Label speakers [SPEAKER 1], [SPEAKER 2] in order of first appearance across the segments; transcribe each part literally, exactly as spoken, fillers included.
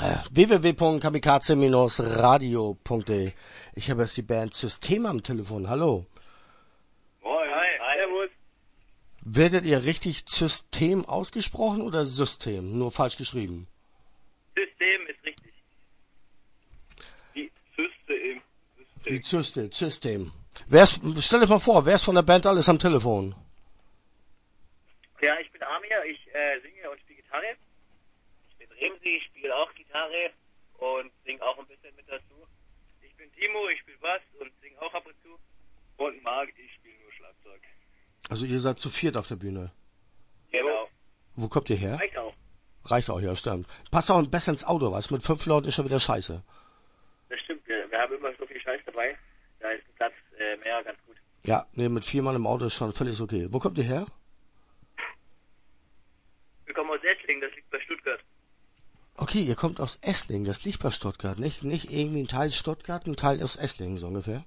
[SPEAKER 1] w w w punkt kamikaze Bindestrich radio punkt de. Ich habe jetzt die Band System am Telefon. Hallo.
[SPEAKER 2] Moin. Hi. Servus.
[SPEAKER 1] Werdet ihr richtig System ausgesprochen oder System? Nur falsch geschrieben.
[SPEAKER 2] System ist richtig. Die System.
[SPEAKER 1] Die System. System. Wer ist, stell dir mal vor, wer ist von der Band alles am Telefon?
[SPEAKER 2] Ja, ich bin Amir, ich äh, singe und spiele Gitarre. Ich bin Remsi, ich spiele auch Gitarre und singe auch ein bisschen mit dazu. Ich bin Timo, ich spiele Bass und singe auch ab und zu. Und Marc, ich spiele nur Schlagzeug.
[SPEAKER 1] Also ihr seid zu viert auf der Bühne.
[SPEAKER 2] Genau.
[SPEAKER 1] Wo kommt ihr her?
[SPEAKER 2] Reicht auch.
[SPEAKER 1] Reicht auch, ja, stimmt. Passt auch besser ins Auto, was mit fünf Leuten ist schon wieder scheiße.
[SPEAKER 2] Das stimmt, wir, wir haben immer so viel Scheiß dabei. Da ist ein Platz äh, mehr ganz gut.
[SPEAKER 1] Ja, nee, mit vier Mann im Auto ist schon völlig okay. Wo kommt ihr her?
[SPEAKER 2] Wir kommen aus Esslingen, das liegt bei Stuttgart.
[SPEAKER 1] Okay, ihr kommt aus Esslingen, das liegt bei Stuttgart, nicht? Nicht irgendwie ein Teil Stuttgart, ein Teil aus Esslingen, so ungefähr?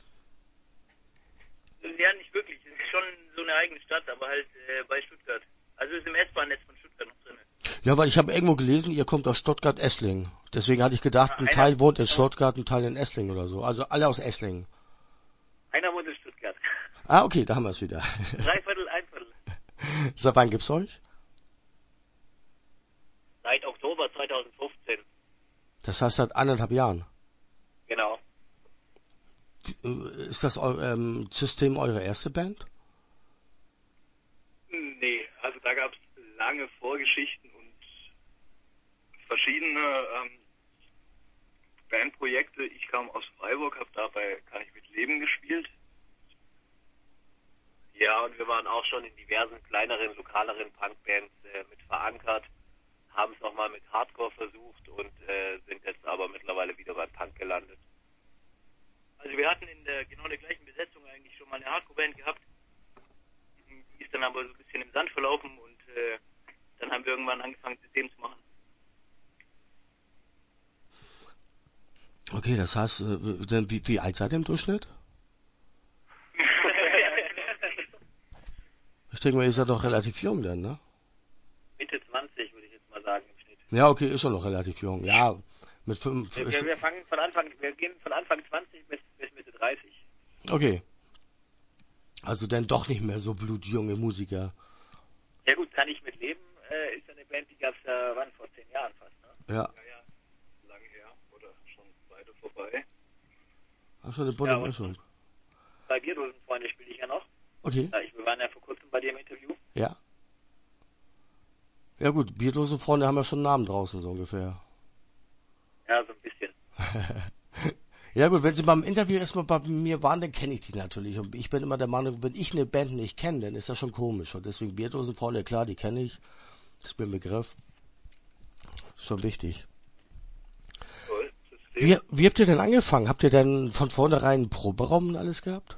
[SPEAKER 2] Ja, nicht wirklich. Es ist schon so eine eigene Stadt, aber halt äh, bei Stuttgart. Also ist im S-Bahn-Netz von Stuttgart noch drin.
[SPEAKER 1] Ja, weil ich habe irgendwo gelesen, ihr kommt aus Stuttgart-Esslingen. Deswegen hatte ich gedacht,
[SPEAKER 2] Ja,
[SPEAKER 1] ein
[SPEAKER 2] einer-
[SPEAKER 1] Teil wohnt in Stuttgart, ein Teil in Esslingen oder so. Also alle aus Esslingen.
[SPEAKER 2] Einer wohnt in Stuttgart.
[SPEAKER 1] Ah, okay, da haben wir es wieder.
[SPEAKER 2] Drei Viertel, ein Viertel.
[SPEAKER 1] Seit wann gibt's euch?
[SPEAKER 2] Seit Oktober zweitausendfünfzehn.
[SPEAKER 1] Das heißt seit anderthalb Jahren.
[SPEAKER 2] Genau.
[SPEAKER 1] Ist das eu ähm, System eure erste Band?
[SPEAKER 3] Nee, also da gab es lange Vorgeschichten und verschiedene ähm, Bandprojekte. Ich kam aus Freiburg, habe dabei Kann ich mit Leben gespielt.
[SPEAKER 2] Ja, und wir waren auch schon in diversen kleineren, lokaleren Punkbands äh, mit verankert, haben es nochmal mit Hardcore versucht und äh, sind jetzt aber mittlerweile wieder beim Punk gelandet. Also wir hatten in der genau der gleichen Besetzung eigentlich schon mal eine Hardcore-Band gehabt. Die ist dann aber so ein bisschen im Sand verlaufen und äh, dann haben wir irgendwann angefangen, System zu machen.
[SPEAKER 1] Okay, das heißt, äh, denn wie, wie alt seid ihr im Durchschnitt? Ich denke mal, ihr seid doch relativ jung dann, ne?
[SPEAKER 2] Mitte zwanzig würde ich jetzt mal sagen im Schnitt.
[SPEAKER 1] Ja, okay, ist schon noch relativ jung. Ja, mit fünf.
[SPEAKER 2] Wir,
[SPEAKER 1] Ist,
[SPEAKER 2] wir, wir fangen von Anfang, wir gehen von Anfang zwanzig bis, bis Mitte dreißig.
[SPEAKER 1] okay. Also dann doch nicht mehr so blutjunge Musiker.
[SPEAKER 2] Ja gut, Kann ich mit leben, äh, ist ja eine Band, die gab es ja wann, vor zehn Jahren fast, ne?
[SPEAKER 1] Ja.
[SPEAKER 3] Ja, ja, lange her oder schon beide vorbei.
[SPEAKER 1] Hast du eine bunte
[SPEAKER 2] Ja, und-
[SPEAKER 1] Mischung?
[SPEAKER 2] Bei Bierdosenfreunde spiele ich ja noch.
[SPEAKER 1] Okay,
[SPEAKER 2] Ja, ich, wir waren ja vor kurzem bei dir im Interview.
[SPEAKER 1] ja. Ja gut, Bierdosenfreunde haben ja schon einen Namen draußen, so ungefähr.
[SPEAKER 2] Ja, so ein bisschen.
[SPEAKER 1] Ja gut, wenn sie beim Interview erstmal bei mir waren, dann kenne ich die natürlich. Und ich bin immer der Meinung, wenn ich eine Band nicht kenne, dann ist das schon komisch. Und deswegen Bierdosenfreunde, klar, die kenne ich. Das ist mir ein Begriff. Schon wichtig.
[SPEAKER 3] Toll, System.
[SPEAKER 1] Wie, wie habt ihr denn angefangen? Habt ihr denn von vornherein einen Proberaum und alles gehabt?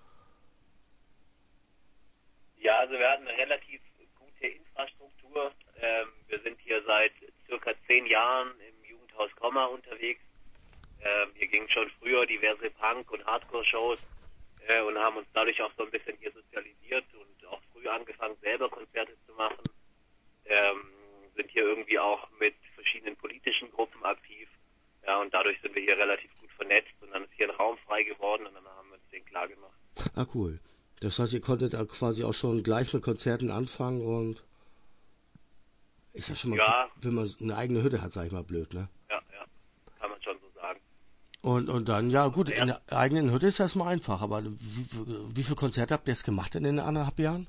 [SPEAKER 2] Ja, also wir hatten eine relativ gute Infrastruktur. Ähm, wir sind hier seit circa zehn Jahren im Jugendhaus Komma unterwegs. Ähm, hier gingen schon früher diverse Punk- und Hardcore-Shows äh, und haben uns dadurch auch so ein bisschen hier sozialisiert und auch früh angefangen, selber Konzerte zu machen. Ähm, sind hier irgendwie auch mit verschiedenen politischen Gruppen aktiv. Ja, und dadurch sind wir hier relativ gut vernetzt und dann ist hier ein Raum frei geworden und dann haben wir uns den klar gemacht.
[SPEAKER 1] Ah, cool. Das heißt, ihr konntet da quasi auch schon gleich mit Konzerten anfangen und ist ja schon mal,
[SPEAKER 2] Ja.
[SPEAKER 1] wenn man eine eigene Hütte hat, sag ich mal, blöd, ne?
[SPEAKER 2] Ja, ja, kann man schon so sagen.
[SPEAKER 1] Und, und dann, ja gut,
[SPEAKER 2] Ja.
[SPEAKER 1] in der eigenen Hütte ist das mal einfach, aber wie, wie, wie viele Konzerte habt ihr jetzt gemacht in den anderthalb Jahren?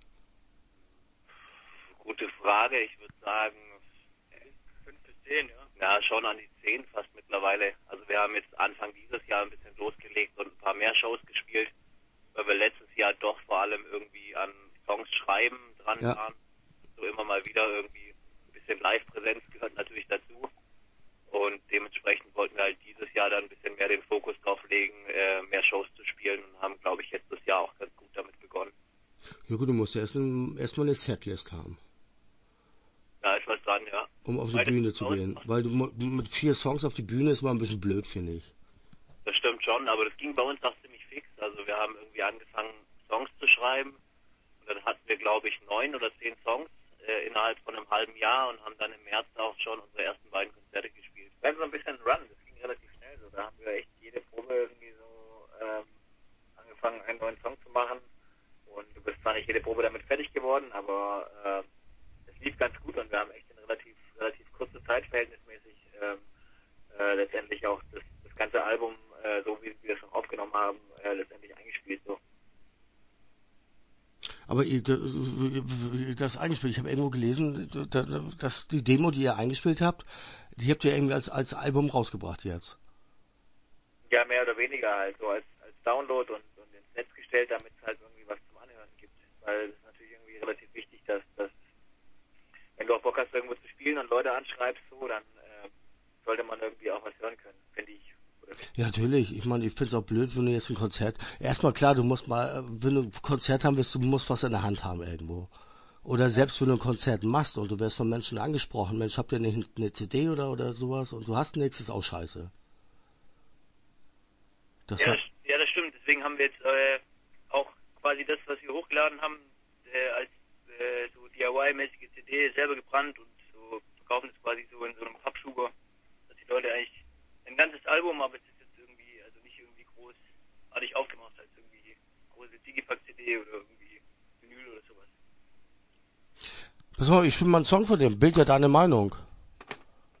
[SPEAKER 2] Gute Frage, ich würde sagen fünf bis zehn, ja. Ja, schon an die zehn fast mittlerweile. Also wir haben jetzt Anfang dieses Jahr ein bisschen losgelegt und ein paar mehr Shows gespielt, weil wir letztes Jahr doch vor allem irgendwie an Songs schreiben dran
[SPEAKER 1] Ja.
[SPEAKER 2] waren. So immer mal wieder irgendwie ein bisschen Live-Präsenz gehört natürlich dazu. Und dementsprechend wollten wir halt dieses Jahr dann ein bisschen mehr den Fokus drauf legen, äh, mehr Shows zu spielen und haben, glaube ich, jetzt das Jahr auch ganz gut damit begonnen.
[SPEAKER 1] Ja gut, du musst ja erstmal erst eine Setlist haben,
[SPEAKER 2] Da ist was dran, ja.
[SPEAKER 1] um auf die
[SPEAKER 2] Beides
[SPEAKER 1] Bühne
[SPEAKER 2] ist
[SPEAKER 1] zu
[SPEAKER 2] bei uns
[SPEAKER 1] gehen.
[SPEAKER 2] noch-
[SPEAKER 1] Weil du mu- mit vier Songs auf die Bühne ist mal ein bisschen blöd, finde ich.
[SPEAKER 2] Das stimmt schon, aber das ging bei uns auch ziemlich fix. Also wir haben irgendwie angefangen, Songs zu schreiben und dann hatten wir, glaube ich, neun oder zehn Songs äh, innerhalb von einem halben Jahr und haben dann im März auch schon unsere ersten beiden Konzerte gespielt.
[SPEAKER 3] Wir hatten so ein bisschen Run, das ging relativ schnell so. Da haben wir echt jede Probe irgendwie so ähm, angefangen, einen neuen Song zu machen. Und du bist zwar nicht jede Probe damit fertig geworden, aber äh, es lief ganz gut und wir haben echt in relativ relativ kurzer Zeit verhältnismäßig ähm, äh, letztendlich auch das, das ganze Album, äh, so wie wir es noch aufgenommen haben, äh, letztendlich eingespielt. So.
[SPEAKER 1] Aber ihr, das eingespielt, ich habe irgendwo gelesen, dass die Demo, die ihr eingespielt habt, die habt ihr irgendwie als, als Album rausgebracht jetzt.
[SPEAKER 3] Ja, mehr oder weniger halt so als, als Download und, und ins Netz gestellt, damit es halt irgendwie was zum Anhören gibt. Weil es ist natürlich irgendwie relativ wichtig, dass, dass wenn du auch Bock hast, irgendwo zu spielen und Leute anschreibst, so, dann äh, sollte man irgendwie auch was hören können, finde ich.
[SPEAKER 1] Ja, natürlich. Ich meine, ich finde es auch blöd, wenn du jetzt ein Konzert... Erstmal klar, du musst mal, wenn du ein Konzert haben willst, du musst was in der Hand haben irgendwo. Oder selbst wenn du ein Konzert machst und du wirst von Menschen angesprochen, Mensch, habt ihr nicht eine C D oder, oder sowas und du hast nichts, ist auch scheiße. Das
[SPEAKER 2] ja,
[SPEAKER 1] war,
[SPEAKER 2] das, ja, das stimmt. Deswegen haben wir jetzt äh, auch quasi das, was wir hochgeladen haben, äh, als äh, so D I Y-mäßige C D selber gebrannt und so verkaufen es quasi so in so einem Pappschuber, dass die Leute eigentlich ein ganzes Album, aber es ist jetzt irgendwie, also nicht irgendwie großartig aufgemacht als irgendwie große Digipack-C D oder irgendwie Vinyl oder sowas.
[SPEAKER 1] pass mal, ich spiele mal einen Song von dem. Bild ja deine Meinung.